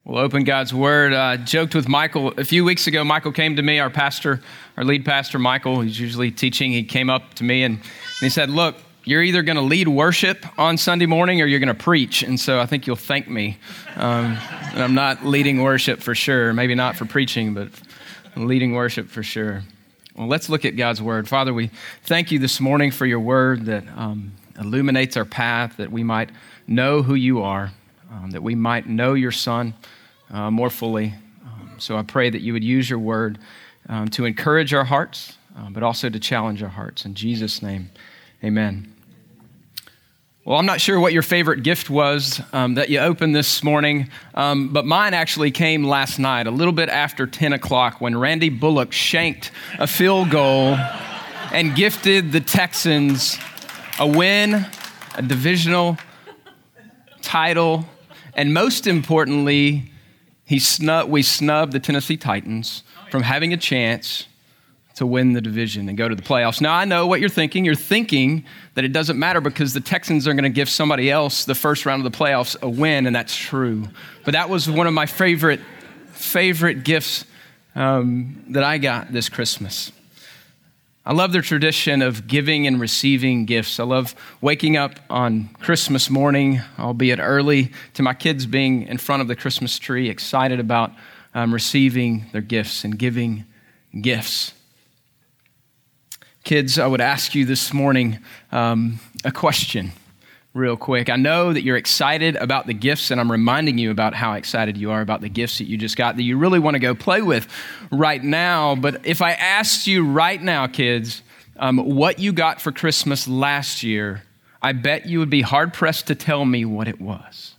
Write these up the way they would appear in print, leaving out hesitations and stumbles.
We'll open God's Word. I joked with Michael a few weeks ago. Michael came to me, our pastor, our lead pastor, Michael. He's usually teaching. He came up to me and he said, look, you're either going to lead worship on Sunday morning or you're going to preach. And so I think you'll thank me. And I'm not leading worship for sure. Maybe not for preaching, but leading worship for sure. Well, let's look at God's Word. Father, we thank you this morning for your Word that illuminates our path, that we might know who you are, that we might know your Son more fully. So I pray that you would use your Word to encourage our hearts, but also to challenge our hearts. In Jesus' name, amen. Well, I'm not sure what your favorite gift was that you opened this morning, but mine actually came last night, a little bit after 10 o'clock, when Randy Bullock shanked a field goal and gifted the Texans a win, a divisional title, and most importantly, we snubbed the Tennessee Titans from having a chance to win the division and go to the playoffs. Now, I know what you're thinking. You're thinking that it doesn't matter because the Texans are going to give somebody else the first round of the playoffs a win, and that's true. But that was one of my favorite gifts that I got this Christmas. I love the tradition of giving and receiving gifts. I love waking up on Christmas morning, albeit early, to my kids being in front of the Christmas tree, excited about receiving their gifts and giving gifts. Kids, I would ask you this morning a question real quick. I know that you're excited about the gifts, and I'm reminding you about how excited you are about the gifts that you just got that you really want to go play with right now. But if I asked you right now, kids, what you got for Christmas last year, I bet you would be hard-pressed to tell me what it was.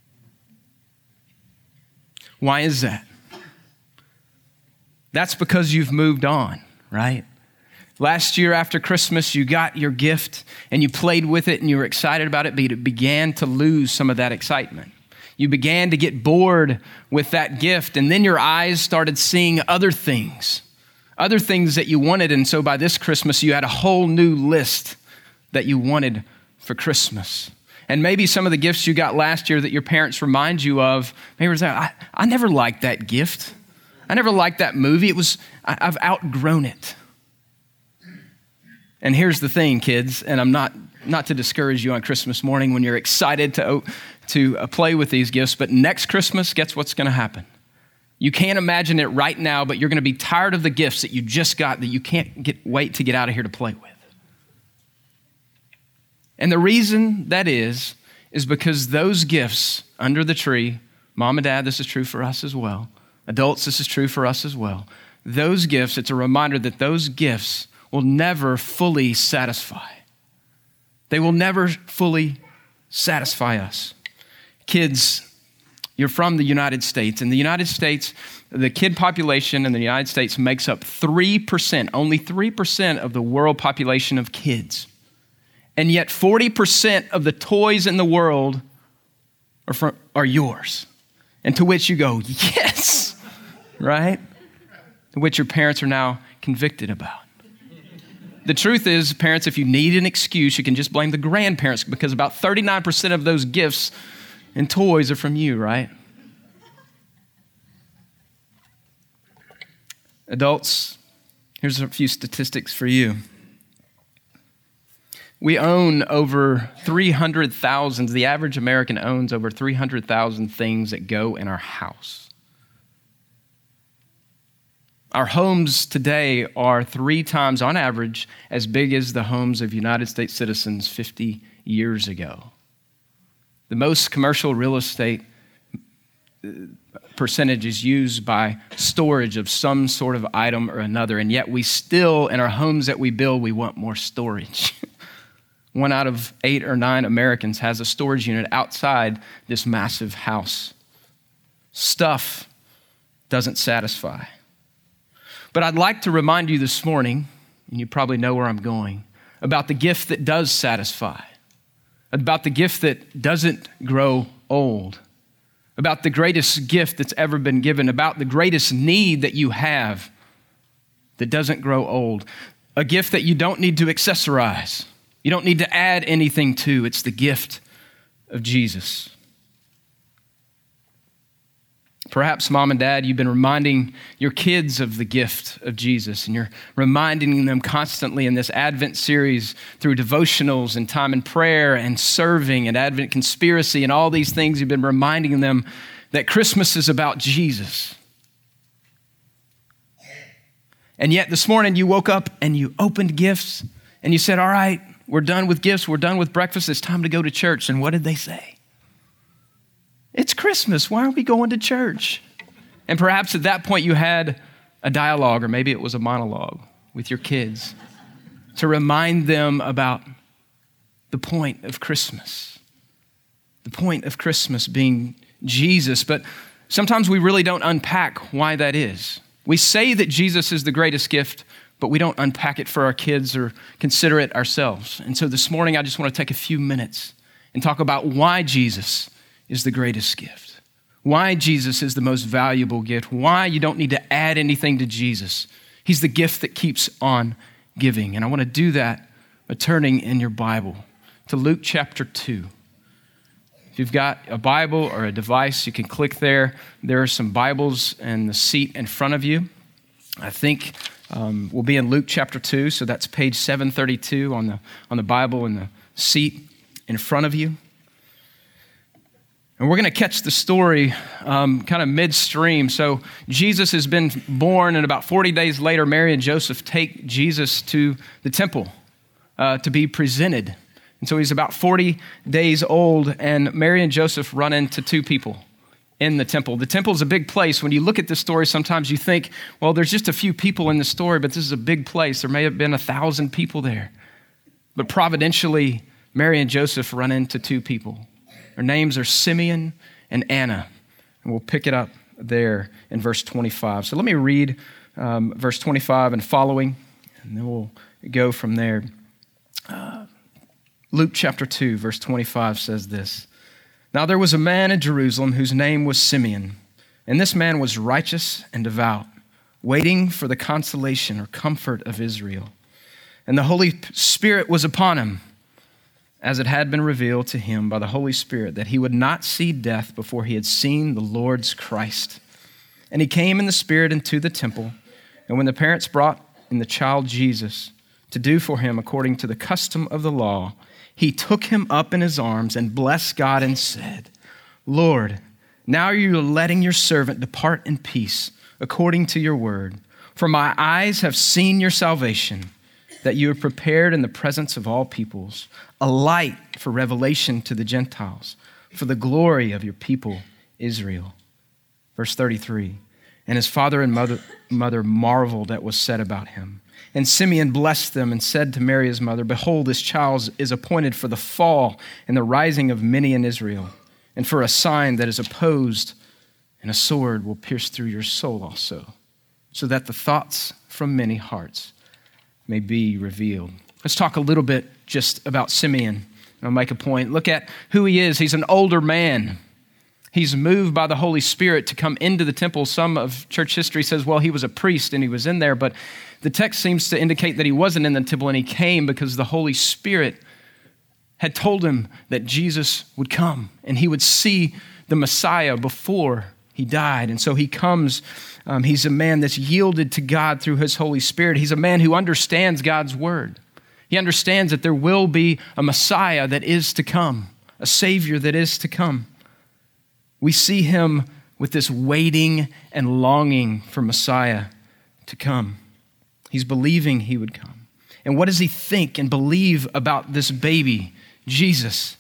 Why is that? That's because you've moved on, right? Last year after Christmas, you got your gift and you played with it and you were excited about it, but it began to lose some of that excitement. You began to get bored with that gift, and then your eyes started seeing other things that you wanted. And so by this Christmas, you had a whole new list that you wanted for Christmas. And maybe some of the gifts you got last year that your parents remind you of, maybe it's like, I never liked that gift. I never liked that movie. I've outgrown it. And here's the thing, kids, and I'm not to discourage you on Christmas morning when you're excited to play with these gifts, but next Christmas, guess what's going to happen? You can't imagine it right now, but you're going to be tired of the gifts that you just got that you can't wait to get out of here to play with. And the reason that is because those gifts under the tree, mom and dad, this is true for us as well. Adults, this is true for us as well. Those gifts, it's a reminder that those gifts will never fully satisfy. They will never fully satisfy us. Kids, you're from the United States. In the United States, the kid population in the United States makes up 3%, only 3% of the world population of kids. And yet 40% of the toys in the world are yours. And to which you go, yes, right? To which your parents are now convicted about. The truth is, parents, if you need an excuse, you can just blame the grandparents because about 39% of those gifts and toys are from you, right? Adults, here's a few statistics for you. We own over 300,000, the average American owns over 300,000 things that go in our house. Our homes today are 3 times, on average, as big as the homes of United States citizens 50 years ago. The most commercial real estate percentage is used by storage of some sort of item or another, and yet we still, in our homes that we build, we want more storage. 1 out of 8 or 9 Americans has a storage unit outside this massive house. Stuff doesn't satisfy. But I'd like to remind you this morning, and you probably know where I'm going, about the gift that does satisfy, about the gift that doesn't grow old, about the greatest gift that's ever been given, about the greatest need that you have that doesn't grow old, a gift that you don't need to accessorize, you don't need to add anything to. It's the gift of Jesus. Perhaps mom and dad, you've been reminding your kids of the gift of Jesus, and you're reminding them constantly in this Advent series through devotionals and time in prayer and serving and Advent conspiracy and all these things. You've been reminding them that Christmas is about Jesus. And yet this morning you woke up and you opened gifts and you said, all right, we're done with gifts. We're done with breakfast. It's time to go to church. And what did they say? It's Christmas. Why are we going to church? And perhaps at that point you had a dialogue, or maybe it was a monologue with your kids to remind them about the point of Christmas. The point of Christmas being Jesus. But sometimes we really don't unpack why that is. We say that Jesus is the greatest gift, but we don't unpack it for our kids or consider it ourselves. And so this morning, I just want to take a few minutes and talk about why Jesus is the greatest gift, why Jesus is the most valuable gift, why you don't need to add anything to Jesus. He's the gift that keeps on giving. And I want to do that by turning in your Bible to Luke chapter 2. If you've got a Bible or a device, you can click there. There are some Bibles in the seat in front of you. I think we'll be in Luke chapter 2, so that's page 732 on the Bible in the seat in front of you. And we're going to catch the story kind of midstream. So Jesus has been born, and about 40 days later, Mary and Joseph take Jesus to the temple to be presented. And so he's about 40 days old, and Mary and Joseph run into two people in the temple. The temple is a big place. When you look at this story, sometimes you think, well, there's just a few people in the story, but this is a big place. There may have been 1,000 people there. But providentially, Mary and Joseph run into two people. Their names are Simeon and Anna. And we'll pick it up there in verse 25. So let me read verse 25 and following, and then we'll go from there. Luke chapter 2, verse 25 says this. Now there was a man in Jerusalem whose name was Simeon, and this man was righteous and devout, waiting for the consolation or comfort of Israel. And the Holy Spirit was upon him, as it had been revealed to him by the Holy Spirit, that he would not see death before he had seen the Lord's Christ. And he came in the Spirit into the temple, and when the parents brought in the child Jesus to do for him according to the custom of the law, he took him up in his arms and blessed God and said, Lord, now you are letting your servant depart in peace according to your word. For my eyes have seen your salvation, that you have prepared in the presence of all peoples, a light for revelation to the Gentiles, for the glory of your people Israel. Verse 33, and his father and mother marveled at what was said about him. And Simeon blessed them and said to Mary his mother, behold, this child is appointed for the fall and the rising of many in Israel, and for a sign that is opposed, and a sword will pierce through your soul also, so that the thoughts from many hearts may be revealed. Let's talk a little bit just about Simeon. I'll make a point. Look at who he is. He's an older man. He's moved by the Holy Spirit to come into the temple. Some of church history says, well, he was a priest and he was in there, but the text seems to indicate that he wasn't in the temple and he came because the Holy Spirit had told him that Jesus would come and he would see the Messiah before he died. And so he comes. He's a man that's yielded to God through his Holy Spirit. He's a man who understands God's word. He understands that there will be a Messiah that is to come, a Savior that is to come. We see him with this waiting and longing for Messiah to come. He's believing he would come. And what does he think and believe about this baby, Jesus?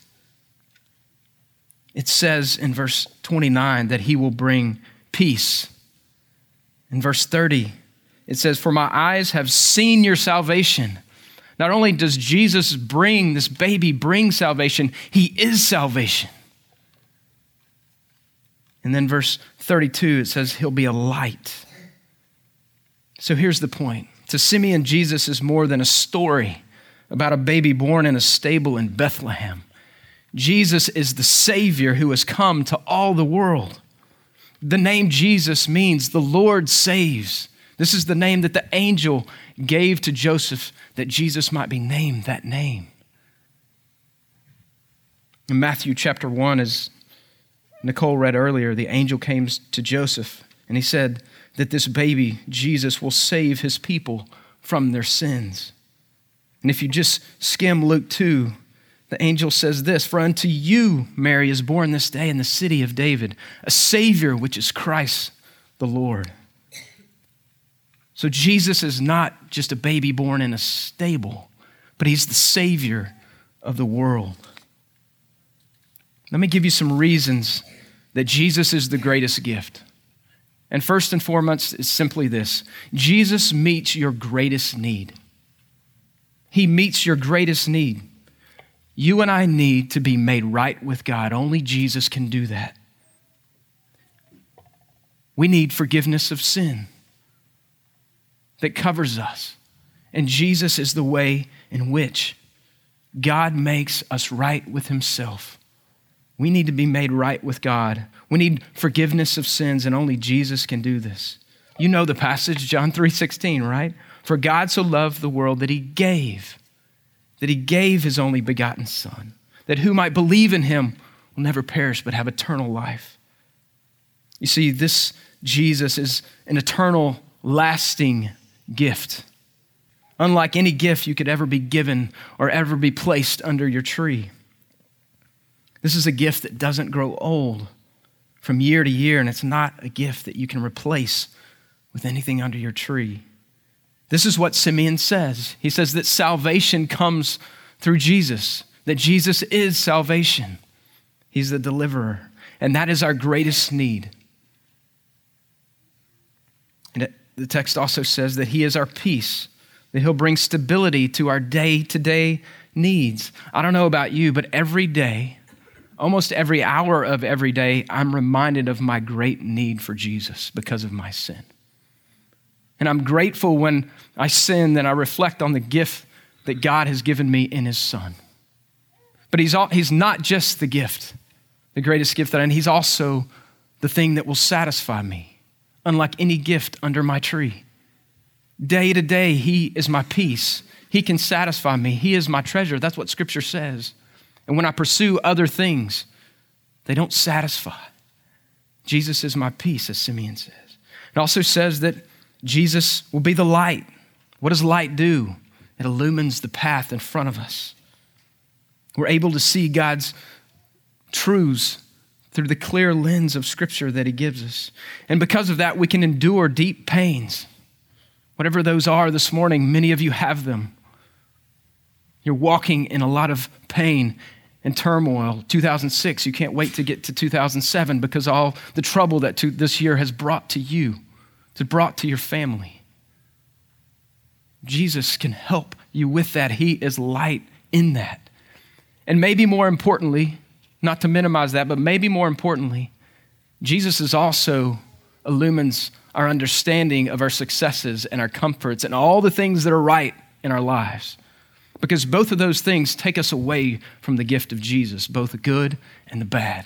It says in verse 29 that he will bring peace. In verse 30, it says, for my eyes have seen your salvation. Not only does Jesus bring, this baby bring salvation, he is salvation. And then verse 32, it says he'll be a light. So here's the point. To Simeon, Jesus is more than a story about a baby born in a stable in Bethlehem. Jesus is the Savior who has come to all the world. The name Jesus means the Lord saves. This is the name that the angel gave to Joseph that Jesus might be named that name. In Matthew chapter 1, as Nicole read earlier, the angel came to Joseph and he said that this baby, Jesus, will save his people from their sins. And if you just skim Luke 2, the angel says this, "For unto you, Mary, is born this day in the city of David, a Savior, which is Christ the Lord." So Jesus is not just a baby born in a stable, but he's the Savior of the world. Let me give you some reasons that Jesus is the greatest gift. And first and foremost is simply this: Jesus meets your greatest need. He meets your greatest need. You and I need to be made right with God. Only Jesus can do that. We need forgiveness of sin that covers us. And Jesus is the way in which God makes us right with himself. We need to be made right with God. We need forgiveness of sins, and only Jesus can do this. You know the passage, John 3:16, right? For God so loved the world that he gave his only begotten Son, that who might believe in him will never perish but have eternal life. You see, this Jesus is an eternal, lasting gift. Unlike any gift you could ever be given or ever be placed under your tree. This is a gift that doesn't grow old from year to year, and it's not a gift that you can replace with anything under your tree. This is what Simeon says. He says that salvation comes through Jesus, that Jesus is salvation. He's the deliverer, and that is our greatest need. And the text also says that he is our peace, that he'll bring stability to our day-to-day needs. I don't know about you, but every day, almost every hour of every day, I'm reminded of my great need for Jesus because of my sin. And I'm grateful when I sin that I reflect on the gift that God has given me in his Son. But he's not just the gift, the greatest gift and he's also the thing that will satisfy me, unlike any gift under my tree. Day to day, he is my peace. He can satisfy me. He is my treasure. That's what Scripture says. And when I pursue other things, they don't satisfy. Jesus is my peace, as Simeon says. It also says that Jesus will be the light. What does light do? It illumines the path in front of us. We're able to see God's truths through the clear lens of Scripture that he gives us. And because of that, we can endure deep pains. Whatever those are this morning, many of you have them. You're walking in a lot of pain and turmoil. 2006, you can't wait to get to 2007 because all the trouble that this year has brought to you, it's brought to your family. Jesus can help you with that. He is light in that. And maybe more importantly, not to minimize that, but maybe more importantly, Jesus is also illumines our understanding of our successes and our comforts and all the things that are right in our lives. Because both of those things take us away from the gift of Jesus, both the good and the bad.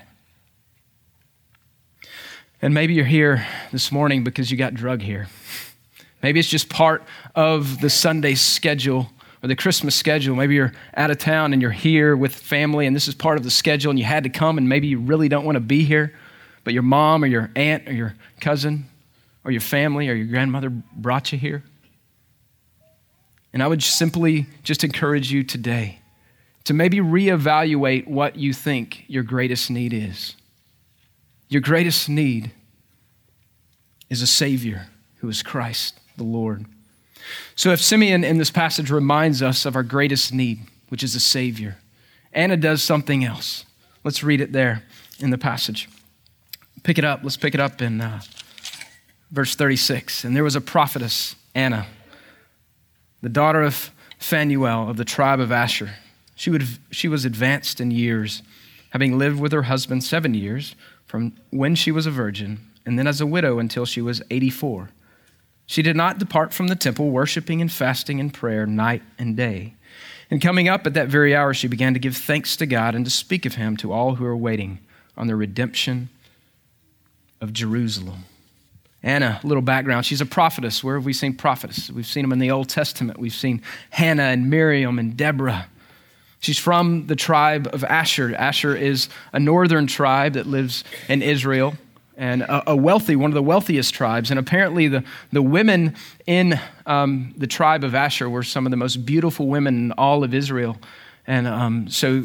And maybe you're here this morning because you got drug here. Maybe it's just part of the Sunday schedule or the Christmas schedule. Maybe you're out of town and you're here with family and this is part of the schedule and you had to come and maybe you really don't want to be here, but your mom or your aunt or your cousin or your family or your grandmother brought you here. And I would simply just encourage you today to maybe reevaluate what you think your greatest need is. Your greatest need is a Savior who is Christ the Lord. So if Simeon in this passage reminds us of our greatest need, which is a Savior, Anna does something else. Let's read it there in the passage. Pick it up. Let's pick it up in verse 36. And there was a prophetess, Anna, the daughter of Phanuel of the tribe of Asher. She was advanced in years, having lived with her husband 7 years from when she was a virgin, and then as a widow until she was 84. She did not depart from the temple, worshiping and fasting in prayer night and day. And coming up at that very hour, she began to give thanks to God and to speak of him to all who are waiting on the redemption of Jerusalem. Anna, a little background, she's a prophetess. Where have we seen prophets? We've seen them in the Old Testament. We've seen Hannah and Miriam and Deborah. She's from the tribe of Asher. Asher is a northern tribe that lives in Israel, and one of the wealthiest tribes. And apparently the women in the tribe of Asher were some of the most beautiful women in all of Israel. And so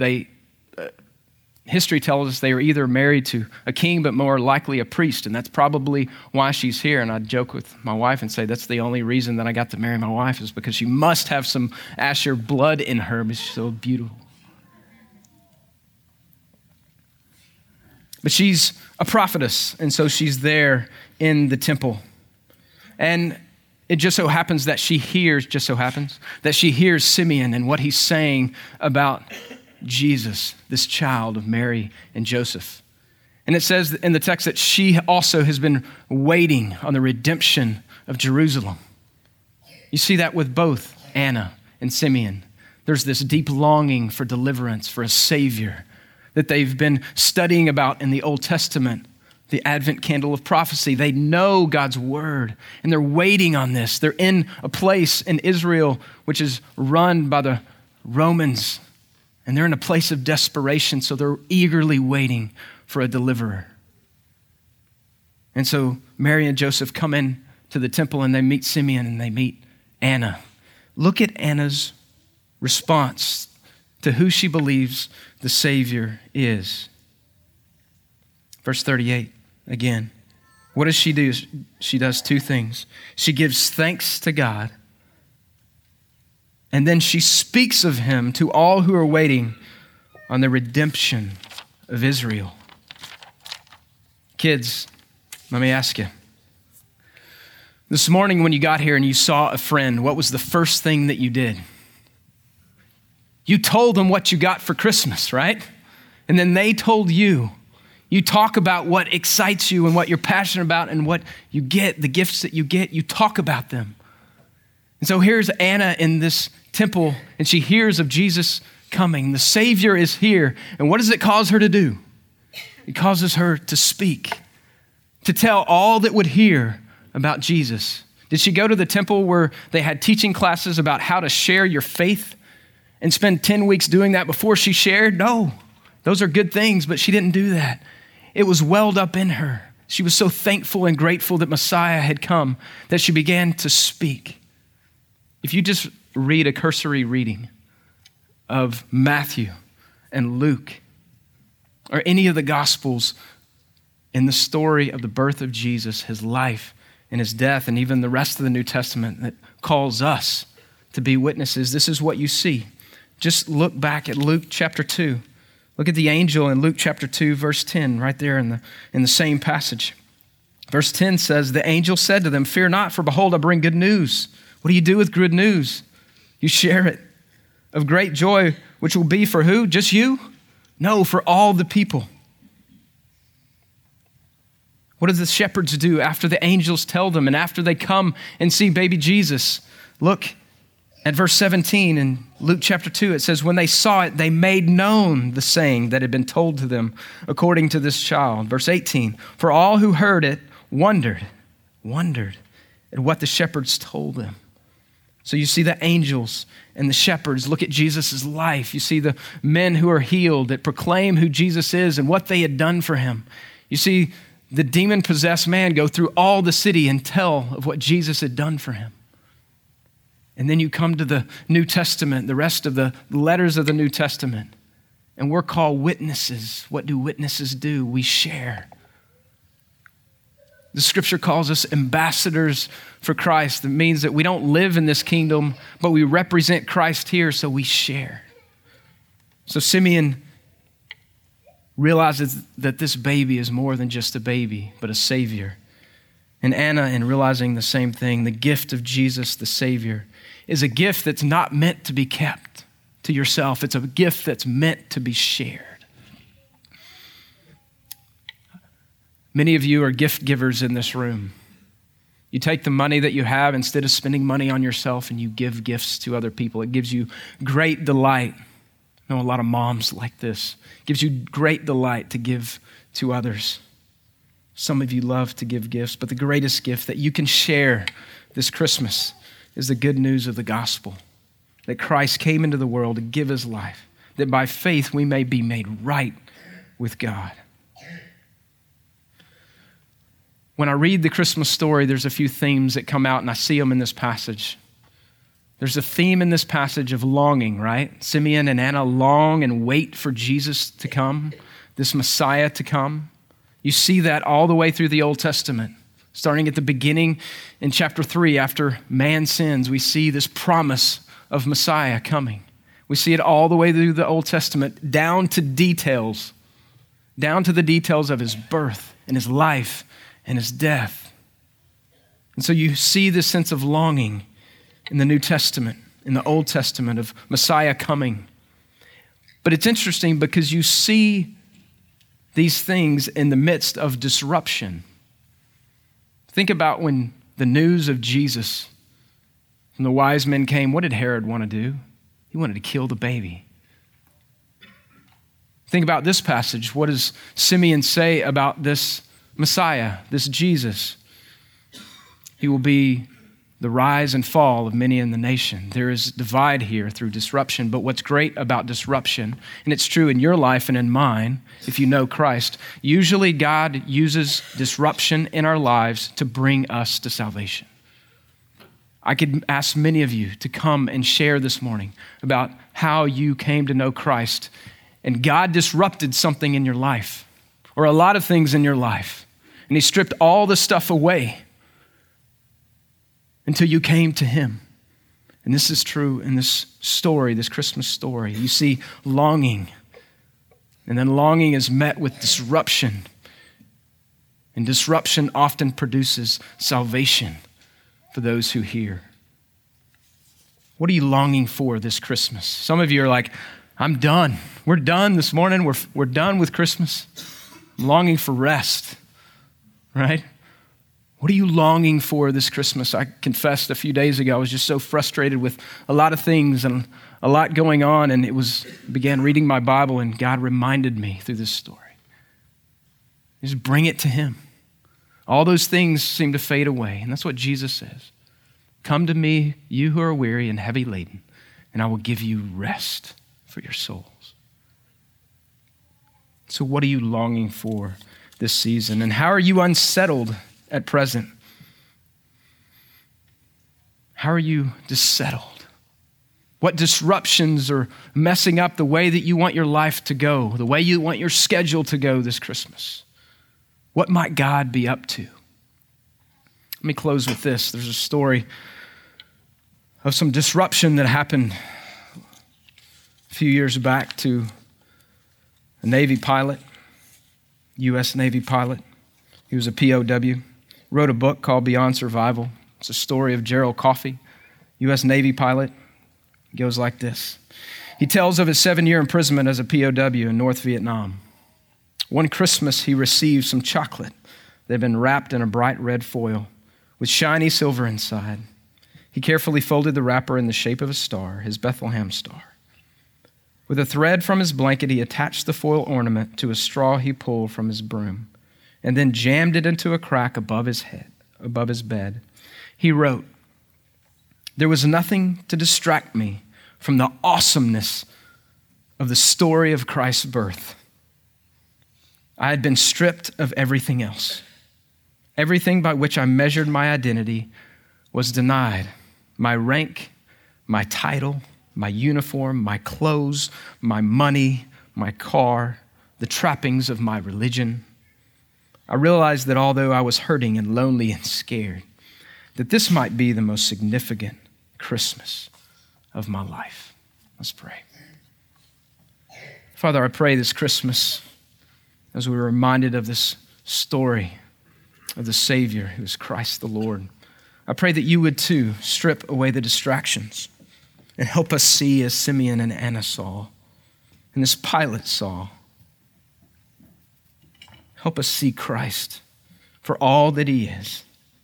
history tells us they were either married to a king, but more likely a priest. And that's probably why she's here. And I joke with my wife and say, that's the only reason that I got to marry my wife, is because she must have some Asher blood in her, but she's so beautiful. But she's a prophetess, and so she's there in the temple. And it just so happens that she hears Simeon and what he's saying about Jesus, this child of Mary and Joseph. And it says in the text that she also has been waiting on the redemption of Jerusalem. You see that with both Anna and Simeon. There's this deep longing for deliverance, for a Savior that they've been studying about in the Old Testament, the Advent candle of prophecy. They know God's word, and they're waiting on this. They're in a place in Israel which is run by the Romans, and they're in a place of desperation, so they're eagerly waiting for a deliverer. And so Mary and Joseph come in to the temple, and they meet Simeon, and they meet Anna. Look at Anna's response to who she believes the Savior is. Verse 38, again. What does she do? She does two things. She gives thanks to God, and then she speaks of him to all who are waiting on the redemption of Israel. Kids, let me ask you. This morning when you got here and you saw a friend, what was the first thing that you did? You told them what you got for Christmas, right? And then they told you. You talk about what excites you and what you're passionate about and what you get, the gifts that you get, you talk about them. And so here's Anna in this temple, and she hears of Jesus coming. The Savior is here. And what does it cause her to do? It causes her to speak, to tell all that would hear about Jesus. Did she go to the temple where they had teaching classes about how to share your faith and spend 10 weeks doing that before she shared? No, those are good things, but she didn't do that. It was welled up in her. She was so thankful and grateful that Messiah had come that she began to speak. If you just read a cursory reading of Matthew and Luke or any of the Gospels in the story of the birth of Jesus, his life and his death, and even the rest of the New Testament that calls us to be witnesses, this is what you see. Just look back at Luke chapter 2. Look at the angel in Luke chapter 2, verse 10, right there in the same passage. Verse 10 says, the angel said to them, fear not, for behold, I bring good news. What do you do with good news? You share it. Of great joy, which will be for who? Just you? No, for all the people. What do the shepherds do after the angels tell them and after they come and see baby Jesus? Look at verse 17 in Luke chapter 2. It says, when they saw it, they made known the saying that had been told to them according to this child. Verse 18, for all who heard it wondered at what the shepherds told them. So you see the angels and the shepherds look at Jesus' life. You see the men who are healed that proclaim who Jesus is and what they had done for him. You see the demon-possessed man go through all the city and tell of what Jesus had done for him. And then you come to the New Testament, the rest of the letters of the New Testament, and we're called witnesses. What do witnesses do? We share. The scripture calls us ambassadors for Christ. That means that we don't live in this kingdom, but we represent Christ here, so we share. So Simeon realizes that this baby is more than just a baby, but a Savior. And Anna, in realizing the same thing, the gift of Jesus, the Savior, is a gift that's not meant to be kept to yourself. It's a gift that's meant to be shared. Many of you are gift givers in this room. You take the money that you have instead of spending money on yourself and you give gifts to other people. It gives you great delight. I know a lot of moms like this. It gives you great delight to give to others. Some of you love to give gifts, but the greatest gift that you can share this Christmas is the good news of the gospel. that Christ came into the world to give his life, that by faith we may be made right with God. When I read the Christmas story, there's a few themes that come out, and I see them in this passage. There's a theme in this passage of longing, right? Simeon and Anna long and wait for Jesus to come, this Messiah to come. You see that all the way through the Old Testament. Starting at the beginning in chapter 3, after man sins, we see this promise of Messiah coming. We see it all the way through the Old Testament, down to the details of his birth and his life and his death. And so you see this sense of longing in the New Testament, in the Old Testament, of Messiah coming. But it's interesting because you see these things in the midst of disruption. Think about when the news of Jesus from the wise men came. What did Herod want to do? He wanted to kill the baby. Think about this passage. What does Simeon say about this Messiah, this Jesus? He will be the rise and fall of many in the nation. There is divide here through disruption, but what's great about disruption, and it's true in your life and in mine, if you know Christ, usually God uses disruption in our lives to bring us to salvation. I could ask many of you to come and share this morning about how you came to know Christ, and God disrupted something in your life, or a lot of things in your life, and he stripped all the stuff away until you came to him. And this is true in this story, this Christmas story. You see longing, and then longing is met with disruption. And disruption often produces salvation for those who hear. What are you longing for this Christmas? Some of you are like, I'm done. We're done this morning. We're done with Christmas. I'm longing for rest, right? What are you longing for this Christmas? I confessed a few days ago, I was just so frustrated with a lot of things and a lot going on, and began reading my Bible, and God reminded me through this story. Just bring it to him. All those things seem to fade away, and that's what Jesus says. Come to me, you who are weary and heavy laden, and I will give you rest for your souls. So what are you longing for this season? And how are you unsettled at present? How are you dissettled? What disruptions are messing up the way that you want your life to go, the way you want your schedule to go this Christmas? What might God be up to? Let me close with this. There's a story of some disruption that happened a few years back to a Navy pilot, U.S. Navy pilot. He was a POW. Wrote a book called Beyond Survival. It's a story of Gerald Coffey, U.S. Navy pilot. It goes like this. He tells of his 7-year imprisonment as a POW in North Vietnam. One Christmas, he received some chocolate that had been wrapped in a bright red foil with shiny silver inside. He carefully folded the wrapper in the shape of a star, his Bethlehem star. With a thread from his blanket, he attached the foil ornament to a straw he pulled from his broom, and then jammed it into a crack above his bed. He wrote, "There was nothing to distract me from the awesomeness of the story of Christ's birth. I had been stripped of everything else. Everything by which I measured my identity was denied. My rank, my title, my uniform, my clothes, my money, my car, the trappings of my religion. I realized that although I was hurting and lonely and scared, that this might be the most significant Christmas of my life." Let's pray. Father, I pray this Christmas, as we're reminded of this story of the Savior who is Christ the Lord, I pray that you would too strip away the distractions and help us see as Simeon and Anna saw, and this pilot saw. Help us see Christ for all that he is.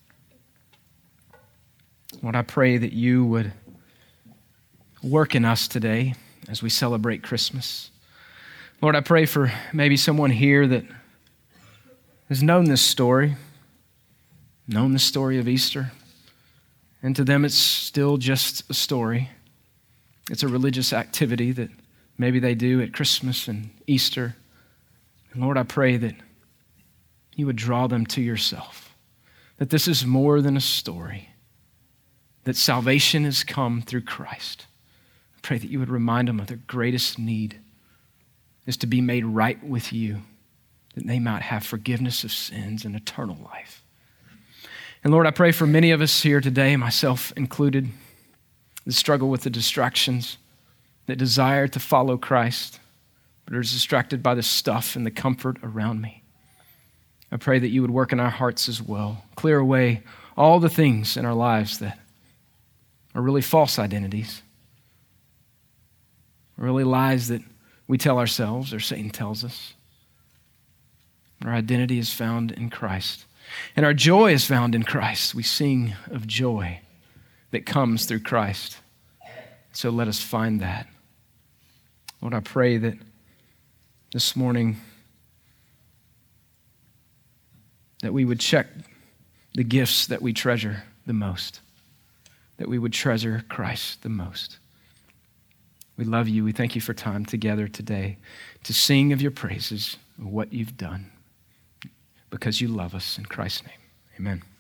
Lord, I pray that you would work in us today as we celebrate Christmas. Lord, I pray for maybe someone here that has known this story, known the story of Easter, and to them it's still just a story. It's a religious activity that maybe they do at Christmas and Easter. And Lord, I pray that you would draw them to yourself, that this is more than a story, that salvation has come through Christ. I pray that you would remind them of their greatest need is to be made right with you, that they might have forgiveness of sins and eternal life. And Lord, I pray for many of us here today, myself included, that struggle with the distractions, that desire to follow Christ, but are distracted by the stuff and the comfort around me. I pray that you would work in our hearts as well, clear away all the things in our lives that are really false identities, really lies that we tell ourselves or Satan tells us. Our identity is found in Christ, and our joy is found in Christ. We sing of joy that comes through Christ. So let us find that. Lord, I pray that this morning that we would check the gifts that we treasure the most, that we would treasure Christ the most. We love you. We thank you for time together today to sing of your praises, of what you've done, because you love us. In Christ's name, amen.